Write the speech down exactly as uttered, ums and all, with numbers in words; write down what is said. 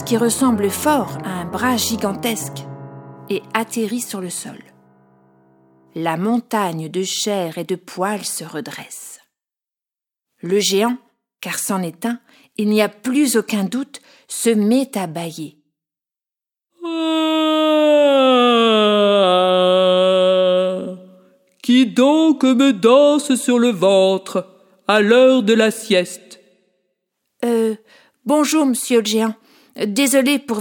qui ressemble fort à un bras gigantesque et atterrit sur le sol. La montagne de chair et de poils se redresse. Le géant, car c'en est un, il n'y a plus aucun doute, se met à bâiller. Ah, qui donc me danse sur le ventre à l'heure de la sieste? Euh, bonjour, monsieur le géant. Désolé pour